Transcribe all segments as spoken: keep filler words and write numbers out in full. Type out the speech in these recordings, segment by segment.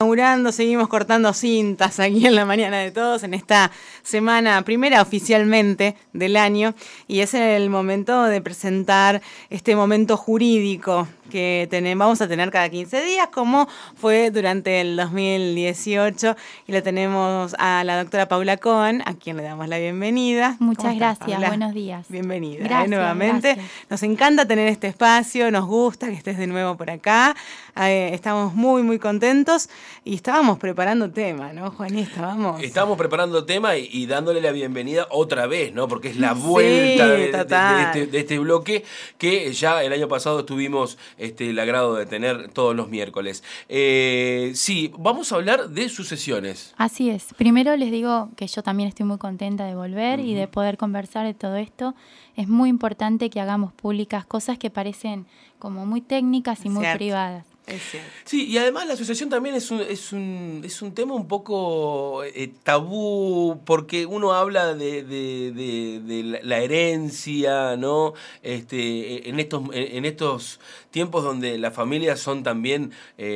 laburando, seguimos cortando cintas aquí en La Mañana de Todos en esta semana primera oficialmente del año, y es el momento de presentar este momento jurídico que tenemos, vamos a tener cada quince días, como fue durante el dos mil dieciocho, y le tenemos a la doctora Paula Cohen, a quien le damos la bienvenida. Muchas gracias, Paula? Buenos días. Bienvenida gracias, eh, nuevamente. Gracias. Nos encanta tener este espacio, nos gusta que estés de nuevo por acá, eh, estamos muy muy contentos y estábamos preparando tema, ¿no, Juanita? Estábamos, estábamos preparando tema y, y dándole la bienvenida otra vez, ¿no? Porque es la vuelta sí, de, de, de, de, este, de este bloque que ya el año pasado tuvimos este, el agrado de tener todos los miércoles. Eh, sí, vamos a hablar de sucesiones. Así es. Primero les digo que yo también estoy muy contenta de volver uh-huh. y de poder conversar de todo esto. Es muy importante que hagamos públicas cosas que parecen como muy técnicas y muy Cierto. privadas. Sí, y además la asociación también es un, es un, es un tema un poco eh, tabú, porque uno habla de, de, de, de la herencia, ¿no? Este, en estos, en estos tiempos donde las familias son también,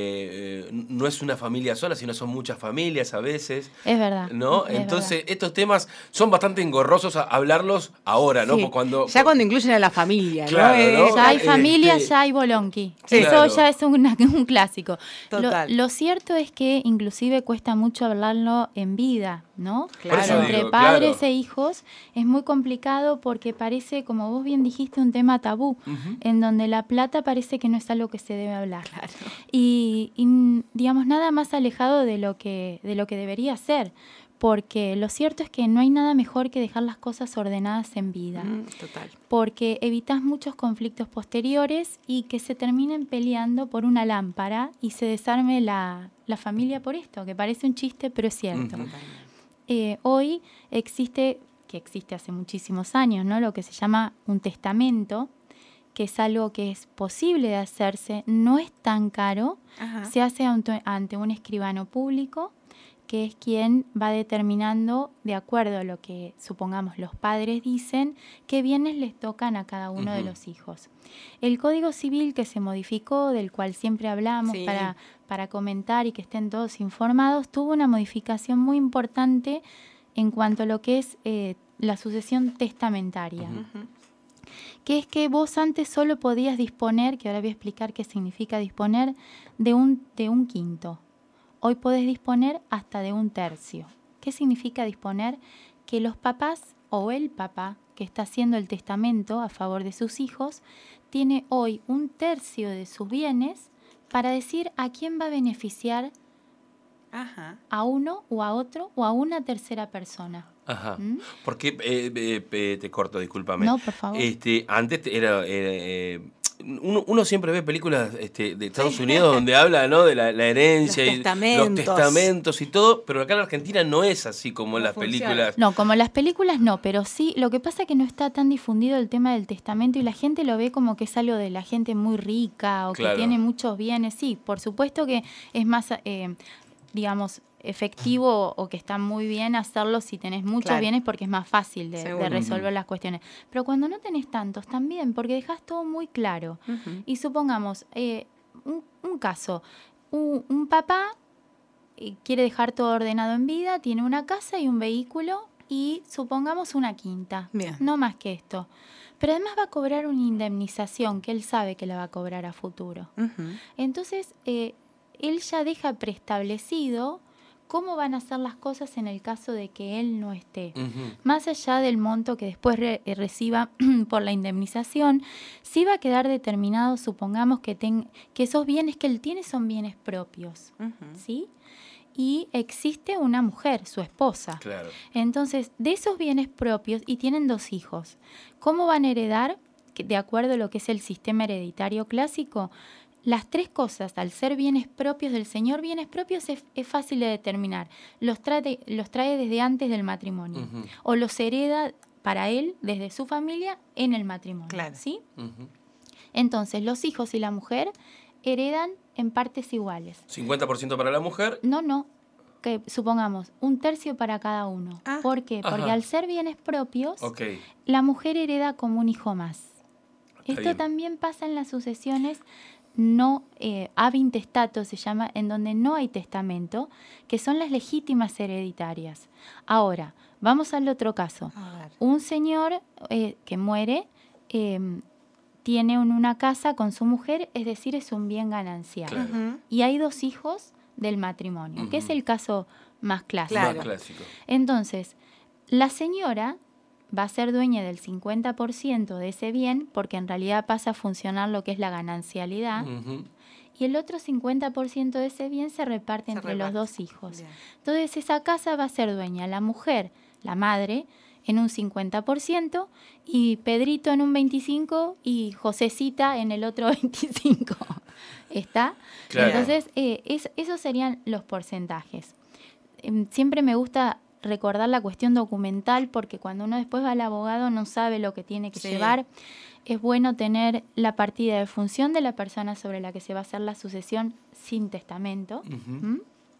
eh, no es una familia sola, sino son muchas familias a veces. Es verdad. ¿No? Es Entonces, verdad. estos temas son bastante engorrosos a hablarlos ahora, ¿no? Sí. Cuando, ya cuando incluyen a la familia, claro, ¿no? ¿no? Ya hay familia, este... ya hay bolonqui. Sí, Eso claro. ya es una un clásico. Total. Lo, lo cierto es que inclusive cuesta mucho hablarlo en vida, ¿no? Claro. Entre digo, padres claro. e hijos es muy complicado porque parece, como vos bien dijiste, un tema tabú, uh-huh. en donde la plata parece que no es algo que se debe hablar. Claro. Y, y digamos, nada más alejado de lo que, de lo que debería ser. Porque lo cierto es que no hay nada mejor que dejar las cosas ordenadas en vida. Mm, total. Porque evitas muchos conflictos posteriores y que se terminen peleando por una lámpara y se desarme la, la familia por esto, que parece un chiste, pero es cierto. Uh-huh. Eh, hoy existe, que existe hace muchísimos años, ¿no? Lo que se llama un testamento, que es algo que es posible de hacerse, no es tan caro, uh-huh. se hace ante un escribano público, que es quien va determinando, de acuerdo a lo que, supongamos, los padres dicen, qué bienes les tocan a cada uno uh-huh. de los hijos. El Código Civil que se modificó, del cual siempre hablamos sí. para, para comentar y que estén todos informados, tuvo una modificación muy importante en cuanto a lo que es eh, la sucesión testamentaria. Uh-huh. Que es que vos antes solo podías disponer, que ahora voy a explicar qué significa disponer, de un, de un quinto. Hoy podés disponer hasta de un tercio. ¿Qué significa disponer? Que los papás o el papá que está haciendo el testamento a favor de sus hijos tiene hoy un tercio de sus bienes para decir a quién va a beneficiar Ajá. a uno o a otro o a una tercera persona. Ajá. ¿Mm? Porque eh, eh, te corto, discúlpame. No, por favor. Este, antes era... Eh, Uno, uno siempre ve películas este, de Estados Unidos donde habla, ¿no? de la, la herencia los y testamentos. los testamentos y todo, pero acá en Argentina no es así como en las funciona. películas. No, como en las películas no, pero sí, lo que pasa es que no está tan difundido el tema del testamento y la gente lo ve como que es algo de la gente muy rica o claro. que tiene muchos bienes. Sí, por supuesto que es más, eh, digamos, efectivo o que está muy bien hacerlo si tenés muchos claro. bienes porque es más fácil de, de resolver uh-huh. las cuestiones. Pero cuando no tenés tantos también, porque dejás todo muy claro. Uh-huh. Y supongamos, eh, un, un caso, un, un papá eh, quiere dejar todo ordenado en vida, tiene una casa y un vehículo y supongamos una quinta, bien. No más que esto. Pero además va a cobrar una indemnización que él sabe que la va a cobrar a futuro. Uh-huh. Entonces, eh, él ya deja preestablecido cómo van a ser las cosas en el caso de que él no esté. Uh-huh. Más allá del monto que después re- reciba por la indemnización, sí va a quedar determinado, supongamos que, ten- que esos bienes que él tiene son bienes propios, uh-huh. ¿sí? Y existe una mujer, su esposa. Claro. Entonces, de esos bienes propios, y tienen dos hijos, ¿cómo van a heredar? De acuerdo a lo que es el sistema hereditario clásico, las tres cosas, al ser bienes propios del señor, bienes propios es, es fácil de determinar. Los trae, los trae desde antes del matrimonio. Uh-huh. O los hereda para él, desde su familia, en el matrimonio. Claro. ¿Sí? Uh-huh. Entonces, los hijos y la mujer heredan en partes iguales. ¿cincuenta por ciento para la mujer? No, no. Que supongamos, un tercio para cada uno. Ah. ¿Por qué? Porque Ajá. al ser bienes propios, okay. la mujer hereda como un hijo más. Está Esto bien. también pasa en las sucesiones no, eh, ab intestato se llama, en donde no hay testamento, que son las legítimas hereditarias. Ahora, vamos al otro caso. Un señor eh, que muere eh, tiene una casa con su mujer, es decir, es un bien ganancial. Claro. Uh-huh. Y hay dos hijos del matrimonio, uh-huh. que es el caso más clásico. Claro. Más clásico. Entonces, la señora va a ser dueña del cincuenta por ciento de ese bien, porque en realidad pasa a funcionar lo que es la ganancialidad, uh-huh. y el otro cincuenta por ciento de ese bien se reparte se entre reparte. los dos hijos. Bien. Entonces, esa casa va a ser dueña la mujer, la madre, en un cincuenta por ciento, y Pedrito en un veinticinco por ciento, y Josecita en el otro veinticinco por ciento. ¿Está? Claro. Entonces, eh, es, esos serían los porcentajes. Eh, siempre me gusta recordar la cuestión documental, porque cuando uno después va al abogado no sabe lo que tiene que sí. llevar. Es bueno tener la partida de función de la persona sobre la que se va a hacer la sucesión sin testamento, uh-huh. ¿Mm?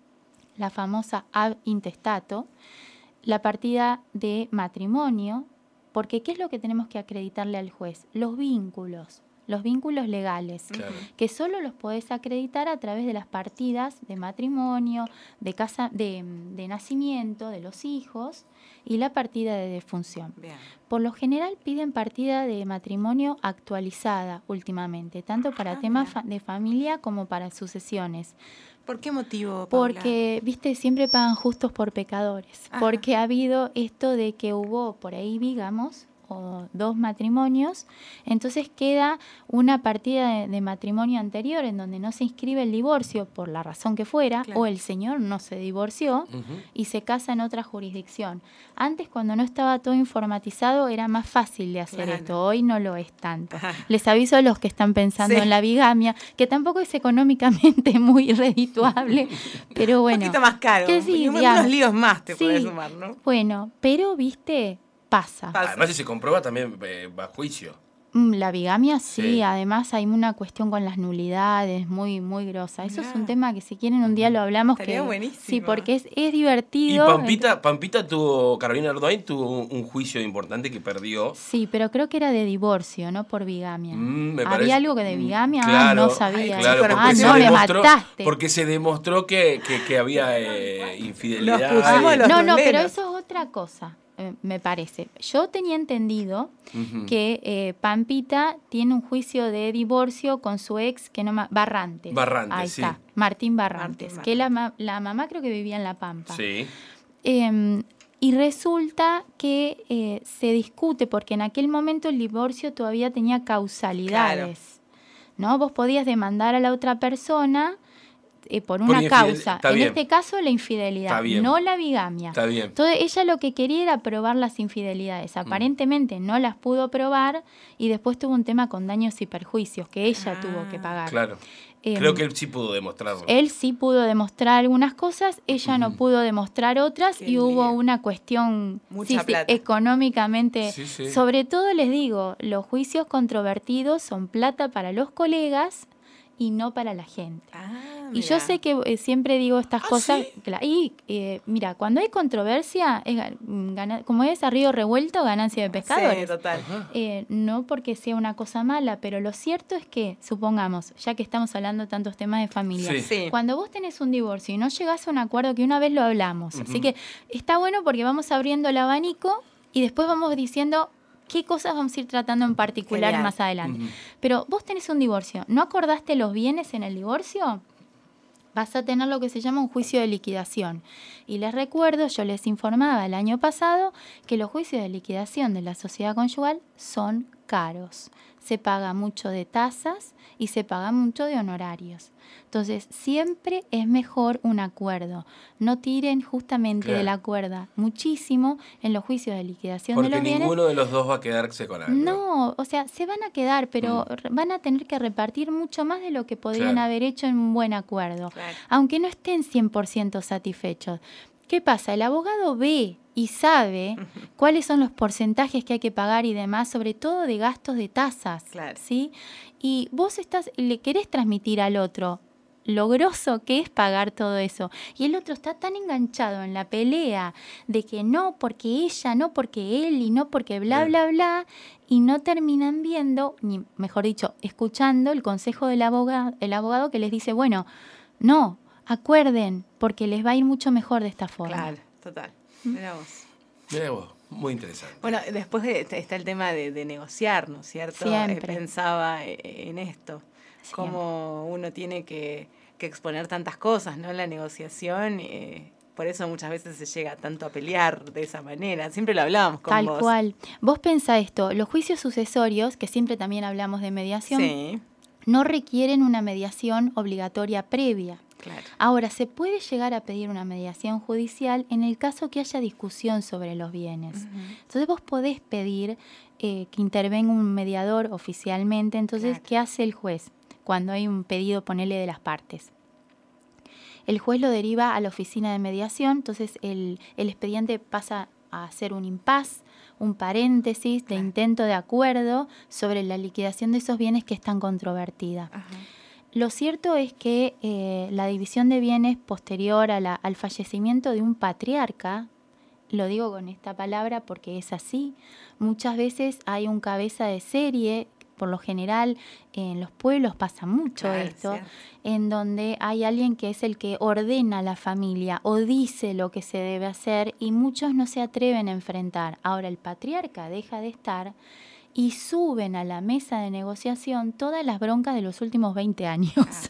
la famosa ab intestato, la partida de matrimonio, porque ¿qué es lo que tenemos que acreditarle al juez? Los vínculos. Los vínculos legales, claro. que solo los podés acreditar a través de las partidas de matrimonio, de casa, de, de nacimiento de los hijos y la partida de defunción. Bien. Por lo general piden partida de matrimonio actualizada últimamente, tanto para ah, temas fa- de familia como para sucesiones. ¿Por qué motivo, Paula? Porque, viste, siempre pagan justos por pecadores. Ajá. Porque ha habido esto de que hubo por ahí, digamos, o dos matrimonios, entonces queda una partida de, de matrimonio anterior en donde no se inscribe el divorcio por la razón que fuera, claro. o el señor no se divorció uh-huh. y se casa en otra jurisdicción. Antes, cuando no estaba todo informatizado, era más fácil de hacer claro. esto. Hoy no lo es tanto. Ajá. Les aviso a los que están pensando sí. en la bigamia, que tampoco es económicamente muy redituable, pero bueno. Un poquito más caro, que sí, unos líos más te sí, puedes sumar, ¿no? Bueno, pero, viste... Pasa. Además, si se comprueba también eh, va a juicio. La bigamia sí, sí, además hay una cuestión con las nulidades muy muy grosa. Eso yeah. es un tema que si quieren un día lo hablamos. Estaría que buenísimo. Sí, porque es, es divertido. Y Pampita, Pampita tuvo, Carolina Ardoin tuvo un, un juicio importante que perdió. Sí, pero creo que era de divorcio, no por bigamia. Mm, me Había parece, algo que de bigamia, claro, ah, no sabía. Ay, claro, ah, no, me mataste. Porque se demostró que, que, que había eh, infidelidad. Ah, no, no, pero eso es otra cosa. Eh, me parece. Yo tenía entendido uh-huh. que eh, Pampita tiene un juicio de divorcio con su ex, que no ma- Barrantes. Barrantes, Ahí sí. está, Martín Barrantes, Martín que la, ma- la mamá creo que vivía en La Pampa. Sí. Eh, y resulta que eh, se discute, porque en aquel momento el divorcio todavía tenía causalidades. Claro. ¿No? Vos podías demandar a la otra persona Eh, por una por causa. En bien. Este caso, la infidelidad, no la bigamia. Está bien. Entonces, ella lo que quería era probar las infidelidades. Aparentemente mm. no las pudo probar y después tuvo un tema con daños y perjuicios que ella ah, tuvo que pagar. Claro. Eh, Creo que él sí pudo demostrarlo. Él sí pudo demostrar algunas cosas, ella mm. no pudo demostrar otras. Qué y lío. Hubo una cuestión sí, sí, económicamente. Sí, sí. Sobre todo, les digo, los juicios controvertidos son plata para los colegas y no para la gente. Ah, y yo sé que eh, siempre digo estas ¿Ah, cosas. sí? Claro, y eh, mira, cuando hay controversia, es, gana, como es a río revuelto, ganancia de pescadores. Sí, total. Eh, no porque sea una cosa mala, pero lo cierto es que, supongamos, ya que estamos hablando de tantos temas de familia, sí. Sí. cuando vos tenés un divorcio y no llegás a un acuerdo, que una vez lo hablamos, uh-huh. así que está bueno porque vamos abriendo el abanico y después vamos diciendo qué cosas vamos a ir tratando en particular Genial. Más adelante. Uh-huh. Pero vos tenés un divorcio, ¿no acordaste los bienes en el divorcio? Vas a tener lo que se llama un juicio de liquidación. Y les recuerdo, yo les informaba el año pasado que los juicios de liquidación de la sociedad conyugal son caros. Se paga mucho de tasas y se paga mucho de honorarios. Entonces, siempre es mejor un acuerdo. No tiren justamente claro. de la cuerda muchísimo en los juicios de liquidación Porque de los bienes. Porque ninguno de los dos va a quedarse con algo. No, o sea, se van a quedar, pero mm. van a tener que repartir mucho más de lo que podrían claro. haber hecho en un buen acuerdo. Claro. Aunque no estén cien por ciento satisfechos. ¿Qué pasa? El abogado ve y sabe cuáles son los porcentajes que hay que pagar y demás, sobre todo de gastos de tasas, claro. ¿sí? Y vos estás, le querés transmitir al otro lo groso que es pagar todo eso. Y el otro está tan enganchado en la pelea de que no porque ella, no porque él y no porque bla, bla, bla, y no terminan viendo, ni mejor dicho, escuchando el consejo del abogado, el abogado que les dice, bueno, no, acuerden, porque les va a ir mucho mejor de esta forma. Claro, total. Mira vos. Mira vos. Muy interesante. Bueno, después de, está el tema de, de negociar, ¿no es cierto? Siempre. Eh, pensaba en esto, Siempre. Cómo uno tiene que, que exponer tantas cosas, ¿no? En la negociación, eh, por eso muchas veces se llega tanto a pelear de esa manera. Siempre lo hablábamos con Tal vos. Tal cual. Vos pensá esto, los juicios sucesorios, que siempre también hablamos de mediación, sí. no requieren una mediación obligatoria previa. Claro. Ahora, se puede llegar a pedir una mediación judicial en el caso que haya discusión sobre los bienes. Uh-huh. Entonces vos podés pedir eh, que intervenga un mediador oficialmente. Entonces, claro. ¿Qué hace el juez cuando hay un pedido, ponele, de las partes? El juez lo deriva a la oficina de mediación, entonces el, el expediente pasa a ser un impas, un paréntesis de claro. intento de acuerdo sobre la liquidación de esos bienes que están controvertida. Uh-huh. Lo cierto es que eh, la división de bienes posterior a la, al fallecimiento de un patriarca, lo digo con esta palabra porque es así, muchas veces hay un cabeza de serie, por lo general en los pueblos pasa mucho claro, esto, cierto. En donde hay alguien que es el que ordena a la familia o dice lo que se debe hacer y muchos no se atreven a enfrentar. Ahora el patriarca deja de estar y suben a la mesa de negociación todas las broncas de los últimos veinte años. Ah.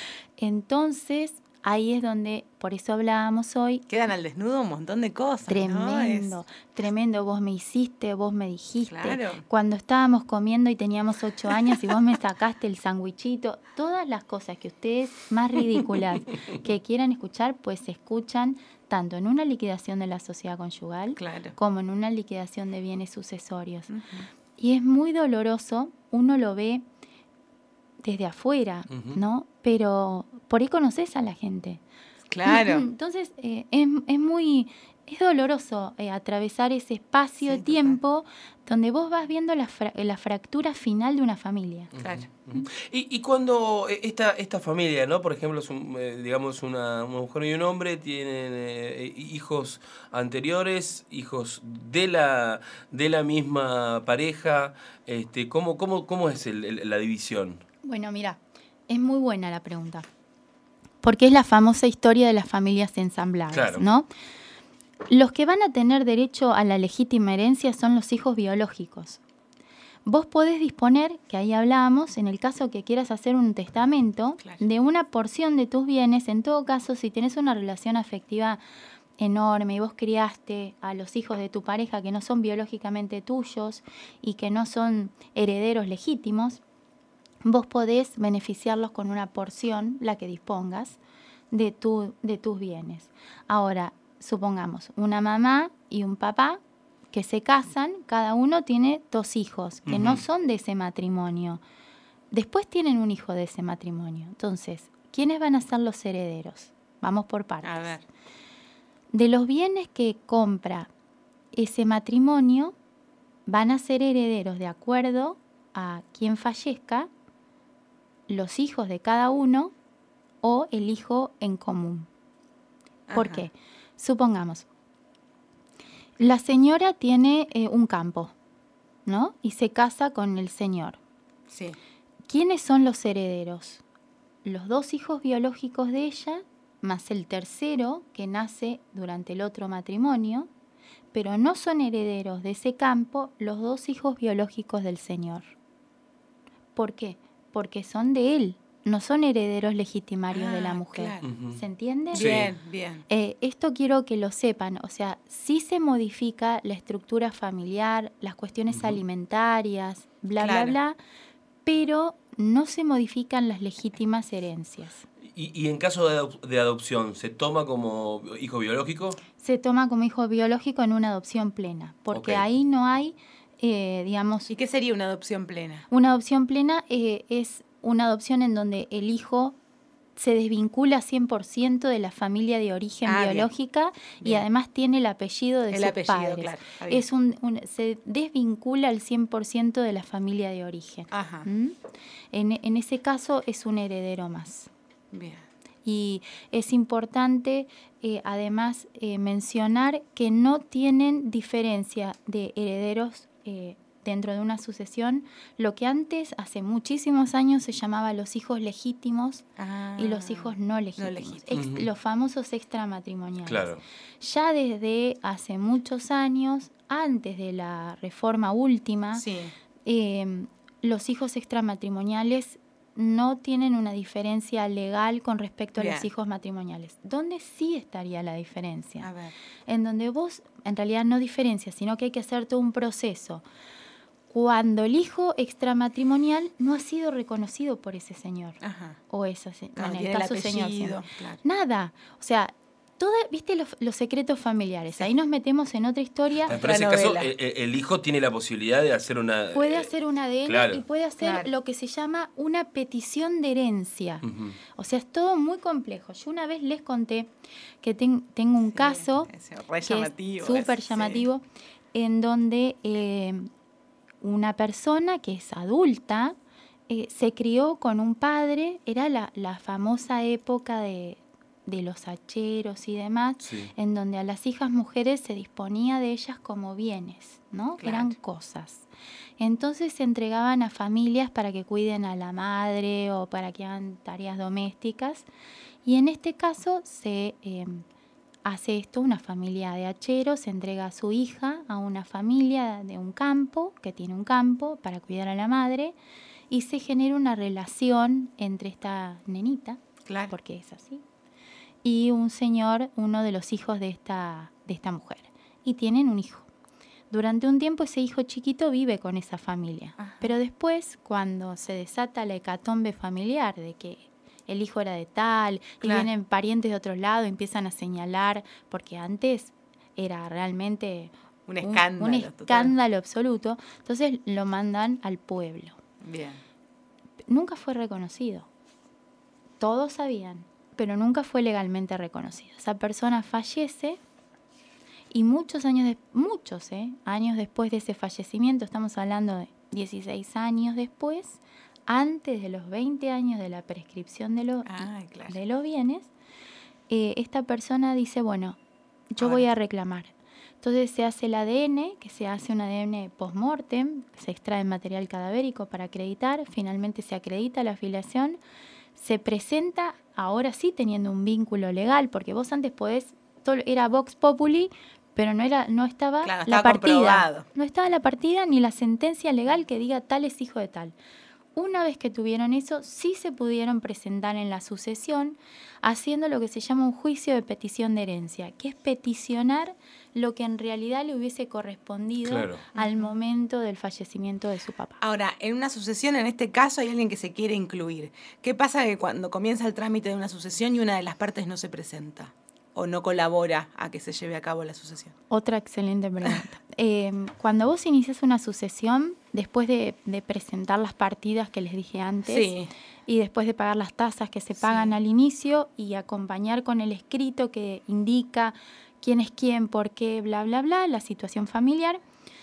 Entonces, ahí es donde, por eso hablábamos hoy. Quedan al desnudo un montón de cosas. Tremendo, ¿no? Es... tremendo. Vos me hiciste, vos me dijiste. Claro. Cuando estábamos comiendo y teníamos ocho años y vos me sacaste el sandwichito. Todas las cosas que ustedes más ridículas que quieran escuchar, pues se escuchan tanto en una liquidación de la sociedad conyugal claro. como en una liquidación de bienes sucesorios. Uh-huh. Y es muy doloroso, uno lo ve desde afuera, uh-huh. ¿no? Pero por ahí conoces a la gente. Claro. Entonces, eh, es, es muy, es doloroso eh, atravesar ese espacio sí, de tiempo total. Donde vos vas viendo la, fra- la fractura final de una familia. Claro. Uh-huh. Y, y cuando esta, esta familia, ¿no? Por ejemplo, es un, eh, digamos una, una mujer y un hombre, tienen eh, hijos anteriores, hijos de la, de la misma pareja, este, ¿cómo, cómo, cómo es el, el, la división? Bueno, mira, es muy buena la pregunta, porque es la famosa historia de las familias ensambladas, claro. ¿no? Los que van a tener derecho a la legítima herencia son los hijos biológicos. Vos podés disponer, que ahí hablábamos, en el caso que quieras hacer un testamento, claro. de una porción de tus bienes. En todo caso, si tenés una relación afectiva enorme y vos criaste a los hijos de tu pareja que no son biológicamente tuyos y que no son herederos legítimos, vos podés beneficiarlos con una porción, la que dispongas, de, tu, de tus bienes. Ahora, supongamos, una mamá y un papá que se casan, cada uno tiene dos hijos que uh-huh. no son de ese matrimonio. Después tienen un hijo de ese matrimonio. Entonces, ¿quiénes van a ser los herederos? Vamos por partes. A ver. De los bienes que compra ese matrimonio, van a ser herederos de acuerdo a quien fallezca, los hijos de cada uno o el hijo en común. ¿Por Ajá. qué? Supongamos, la señora tiene eh, un campo, ¿no? Y se casa con el señor. Sí. ¿Quiénes son los herederos? Los dos hijos biológicos de ella, más el tercero que nace durante el otro matrimonio, pero no son herederos de ese campo los dos hijos biológicos del señor. ¿Por qué? Porque son de él. No son herederos legitimarios ah, de la mujer. Claro. Uh-huh. ¿Se entiende? Sí. Bien, bien. Eh, esto quiero que lo sepan. O sea, sí se modifica la estructura familiar, las cuestiones uh-huh. alimentarias, bla, claro. bla, bla, pero no se modifican las legítimas herencias. ¿Y, y en caso de, adop- de adopción, se toma como hijo biológico? Se toma como hijo biológico en una adopción plena, porque okay. ahí no hay, eh, digamos... ¿Y qué sería una adopción plena? Una adopción plena eh, es... una adopción en donde el hijo se desvincula cien por ciento de la familia de origen ah, biológica bien. y bien. además tiene el apellido de el sus apellido, padres. Claro, es un, un, se desvincula al cien por ciento de la familia de origen. Ajá. ¿Mm? En, en ese caso es un heredero más. Bien. Y es importante, eh, además, eh, mencionar que no tienen diferencia de herederos eh, dentro de una sucesión. Lo que antes, hace muchísimos años, se llamaba los hijos legítimos Ah, y los hijos no legítimos, no legítimos. Ex, Uh-huh. los famosos extramatrimoniales. Claro. Ya desde hace muchos años, antes de la reforma última, Sí. eh, los hijos extramatrimoniales no tienen una diferencia legal con respecto Bien. a los hijos matrimoniales. ¿Dónde sí estaría la diferencia? A ver. En donde vos, en realidad no diferencia, sino que hay que hacer todo un proceso. Cuando el hijo extramatrimonial no ha sido reconocido por ese señor. Ajá. O esa, se- Claro, en el tiene caso el señor. apellido, siempre. claro. Nada. O sea, toda, ¿viste los, los secretos familiares? Sí. Ahí nos metemos en otra historia. Pero en ese Otra caso, novela. eh, eh, el hijo tiene la posibilidad de hacer una... Puede eh, hacer un A D N claro. y puede hacer Claro. lo que se llama una petición de herencia. Ujú. O sea, es todo muy complejo. Yo una vez les conté que ten- tengo un Sí, caso ese re que llamativo, es súper ese, sí. llamativo, en donde eh, una persona que es adulta eh, se crió con un padre, era la, la famosa época de, de los hacheros y demás, Sí. en donde a las hijas mujeres se disponía de ellas como bienes, ¿no? Claro. Eran cosas. Entonces se entregaban a familias para que cuiden a la madre o para que hagan tareas domésticas. Y en este caso se eh, hace esto, una familia de hacheros, se entrega a su hija a una familia de un campo, que tiene un campo, para cuidar a la madre, y se genera una relación entre esta nenita, Claro. porque es así, y un señor, uno de los hijos de esta, de esta mujer. Y tienen un hijo. Durante un tiempo ese hijo chiquito vive con esa familia. Ajá. Pero después, cuando se desata la hecatombe familiar de que el hijo era de tal, Claro. y vienen parientes de otro lado, empiezan a señalar, porque antes era realmente Un escándalo. un total. escándalo absoluto. Entonces lo mandan al pueblo. Bien. Nunca fue reconocido. Todos sabían, pero nunca fue legalmente reconocido. Esa persona fallece y muchos años, de, muchos eh, años después de ese fallecimiento, estamos hablando de dieciséis años después, antes de los veinte años de la prescripción de, lo, Ay, claro. de los bienes, eh, esta persona dice, bueno, yo Ahora voy a sí. reclamar. Entonces se hace el A D N, que se hace un A D N post-mortem, se extrae material cadavérico para acreditar, finalmente se acredita la afiliación, se presenta, ahora sí teniendo un vínculo legal, porque vos antes podés, todo era Vox Populi, pero no era, no estaba Claro, la estaba partida, comprobado. no estaba la partida ni la sentencia legal que diga tal es hijo de tal. Una vez que tuvieron eso, sí se pudieron presentar en la sucesión haciendo lo que se llama un juicio de petición de herencia, que es peticionar lo que en realidad le hubiese correspondido Claro. al momento del fallecimiento de su papá. Ahora, en una sucesión, en este caso, hay alguien que se quiere incluir. ¿Qué pasa que cuando comienza el trámite de una sucesión y una de las partes no se presenta o no colabora a que se lleve a cabo la sucesión? Otra excelente pregunta. eh, cuando vos inicias una sucesión, después de, de presentar las partidas que les dije antes, Sí. y después de pagar las tasas que se Sí. pagan al inicio y acompañar con el escrito que indica quién es quién, por qué, bla, bla, bla, la situación familiar,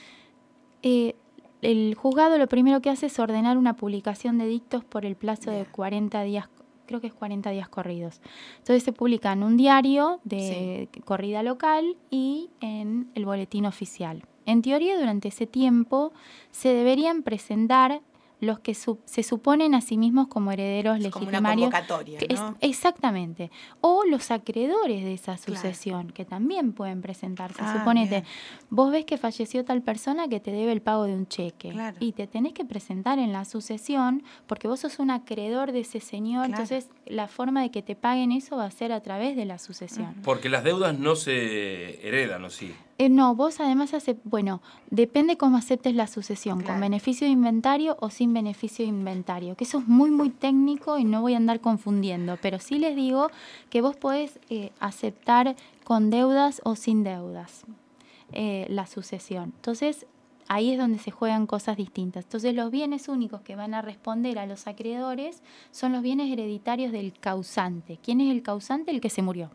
eh, el juzgado lo primero que hace es ordenar una publicación de dictos por el plazo de Bien. cuarenta días, creo que es cuarenta días corridos. Entonces se publica en un diario de corrida local y en el boletín oficial. En teoría, durante ese tiempo se deberían presentar los que su- se suponen a sí mismos como herederos Es como una legitimarios. convocatoria, que es- ¿no? exactamente. O los acreedores de esa sucesión, que también pueden presentarse. Ah, Suponete, bien. vos ves que falleció tal persona que te debe el pago de un cheque. Claro. Y te tenés que presentar en la sucesión porque vos sos un acreedor de ese señor. Claro. Entonces, la forma de que te paguen eso va a ser a través de la sucesión. Porque las deudas no se heredan, ¿o sí? Eh, no, vos además hace, bueno, depende cómo aceptes la sucesión, Claro. con beneficio de inventario o sin beneficio de inventario, que eso es muy, muy técnico y no voy a andar confundiendo, pero sí les digo que vos podés eh, aceptar con deudas o sin deudas eh, la sucesión. Entonces, ahí es donde se juegan cosas distintas. Entonces, los bienes únicos que van a responder a los acreedores son los bienes hereditarios del causante. ¿Quién es el causante? El que se murió.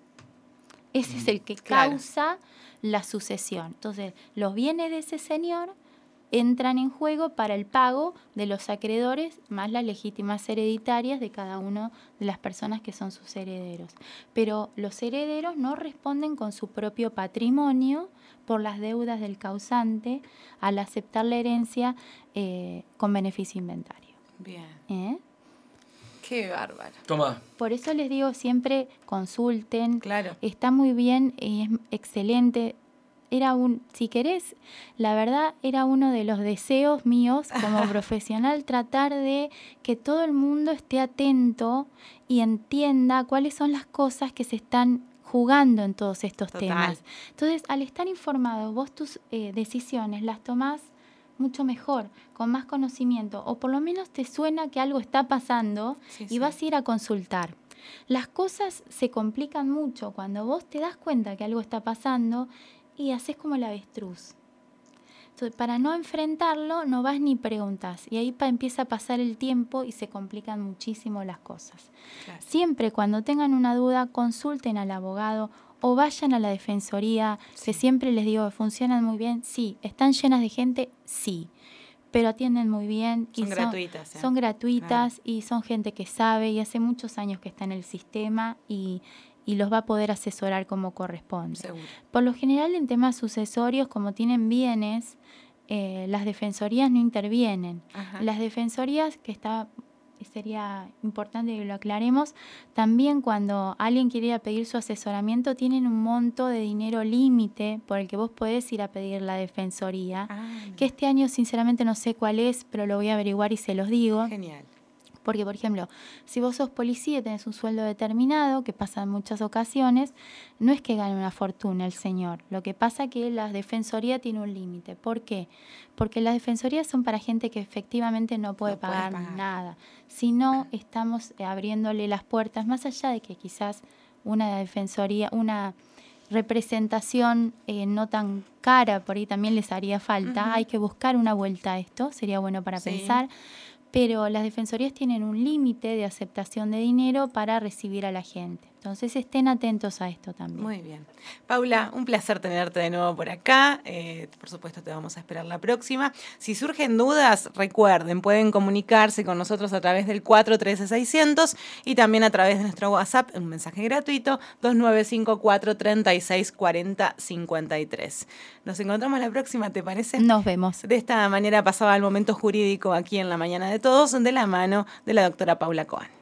Ese es el que Claro. causa la sucesión. Entonces, los bienes de ese señor entran en juego para el pago de los acreedores más las legítimas hereditarias de cada una de las personas que son sus herederos. Pero los herederos no responden con su propio patrimonio por las deudas del causante al aceptar la herencia eh, con beneficio inventario. Bien. ¿Eh? Qué bárbaro. Toma. Por eso les digo, siempre consulten. Claro. Está muy bien y es excelente. Era un, si querés, la verdad era uno de los deseos míos como profesional, tratar de que todo el mundo esté atento y entienda cuáles son las cosas que se están jugando en todos estos Total. temas. Entonces, al estar informado, vos tus eh, decisiones las tomás mucho mejor, con más conocimiento, o por lo menos te suena que algo está pasando Sí, y sí. vas a ir a consultar. Las cosas se complican mucho cuando vos te das cuenta que algo está pasando y haces como el avestruz. Entonces, para no enfrentarlo, no vas ni preguntas. Y ahí pa- empieza a pasar el tiempo y se complican muchísimo las cosas. Claro. Siempre cuando tengan una duda, consulten al abogado o vayan a la defensoría, Sí. que siempre les digo, funcionan muy bien. Sí, están llenas de gente, sí, pero atienden muy bien. Son gratuitas, ¿eh? Son gratuitas y son gente que sabe y hace muchos años que está en el sistema y, y los va a poder asesorar como corresponde. Seguro. Por lo general, en temas sucesorios, como tienen bienes, eh, las defensorías no intervienen. Ajá. Las defensorías, que está, sería importante que lo aclaremos, también cuando alguien quiere ir a pedir su asesoramiento, tienen un monto de dinero límite por el que vos podés ir a pedir la defensoría, Ah, que este año sinceramente no sé cuál es, pero lo voy a averiguar y se los digo. genial. Porque, por ejemplo, si vos sos policía y tenés un sueldo determinado, que pasa en muchas ocasiones, no es que gane una fortuna el señor. Lo que pasa es que la defensoría tiene un límite. ¿Por qué? Porque las defensorías son para gente que efectivamente no puede No puede pagar, pagar. nada. Si no, estamos abriéndole las puertas, más allá de que quizás una defensoría, una representación eh, no tan cara, por ahí también les haría falta. Ujú. Hay que buscar una vuelta a esto, sería bueno para Sí. pensar. Pero las defensorías tienen un límite de aceptación de dinero para recibir a la gente. Entonces estén atentos a esto también. Muy bien. Paula, un placer tenerte de nuevo por acá. Eh, por supuesto, te vamos a esperar la próxima. Si surgen dudas, recuerden, pueden comunicarse con nosotros a través del cuatro trece seiscientos y también a través de nuestro WhatsApp, un mensaje gratuito, dos nueve cinco cuatro, treinta y seis, cuarenta, cincuenta y tres. Nos encontramos la próxima, ¿te parece? Nos vemos. De esta manera pasaba el momento jurídico aquí en La Mañana de Todos, de la mano de la doctora Paula Cohen.